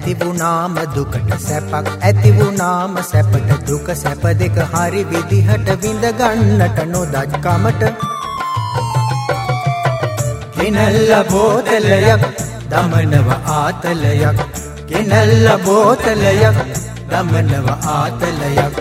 ඇති වුණාම දුකට සැපක් ඇති වුණාම සැපට දුක සැප දෙක හරි විදිහට විඳ ගන්නට නොදත් කමට ගෙනල්ල බෝතලයක් දමනව ආතලයක් ගෙනල්ල බෝතලයක් දමනව ආතලයක්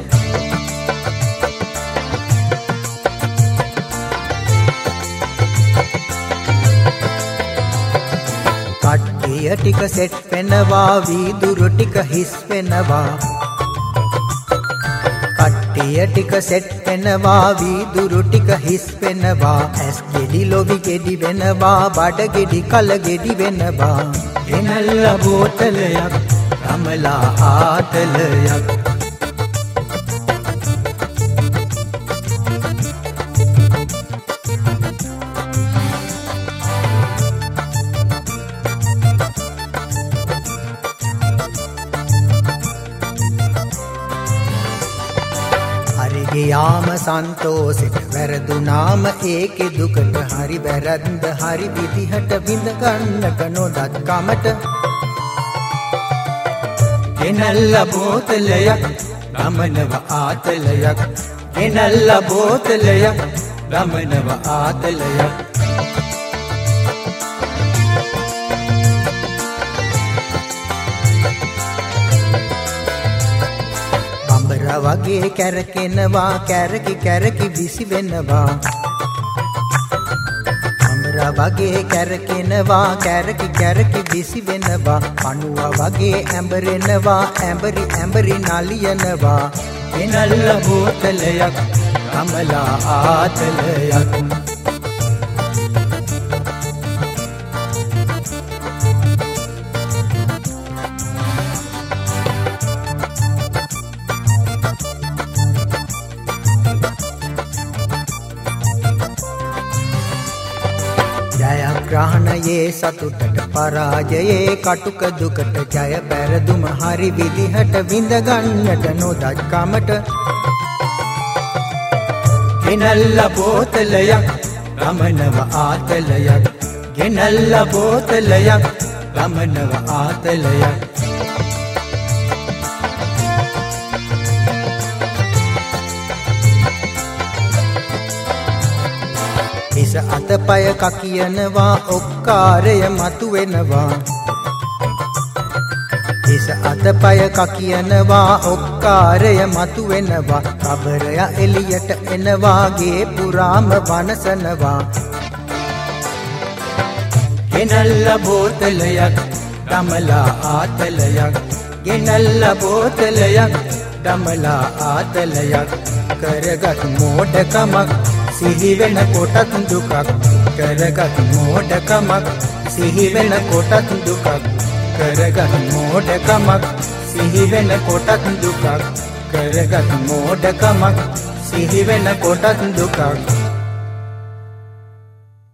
කට්ටිය ටික සෙට් වෙනවා වීදුරු ටික හිස් වෙනවා කට්ටිය ටික සෙට් වෙනවා වීදුරු ටික හිස් වෙනවා ඇස් ගෙඩි ලොවි ගෙඩි වෙනවා බඩ ගෙඩි කල ගෙඩි වෙනවා ගෙනල්ල බෝතලයක් දමලා ආතලයක් යාම සන්තෝෂෙට වැරදුනාම ඒකෙ දුකට හරි වැරද්ද හරි විදිහට විඳ ගන්නට නොදත් කමට ගෙනල්ල බෝතලයක් දමනව ආතලයක් ගෙනල්ල බෝතලයක් දමනව ආතලයක් වගේ කැරකෙනවා කැරකි කැරකි විසි වෙනවා අමර වගේ කැරකෙනවා කැරකි කැරකි විසි වෙනවා පණුව වගේ ඇඹරෙනවා ඇඹරි ඇඹරි නලියනවා ගෙනල්ල බෝතලයක් දමලා ආතලයක් ග්‍රහණයේ සතුටට පරාජයේ කටුක දුකට ජය පැරදුම හරි විදිහට විඳ ගන්නට නොදත් කමට ගෙනල්ල බෝතලයක් දමනව ආතලයක් ගෙනල්ල බෝතලයක් දමනව ආතලයක් හිස අතපය කකියනවා ඔක්කාරය මතු වෙනවා හිස අතපය කකියනවා ඔක්කාරය මතු වෙනවා කබරය එළියට එනවා ගේ පුරාම වනසනවා ගෙනල්ල බෝතලයක් දමලා ආතලයක් ගෙනල්ල බෝතලයක් දමලා ආතලයක් කරගත් මෝඩකමක් සිහි වෙන කොටත් දුකක් කරගත් මෝඩකමක් සිහි වෙන කොටත් දුකක් කරගත් මෝඩකමක් සිහි වෙන කොටත් දුකක් කරගත් මෝඩකමක් සිහි වෙන කොටත් දුකක්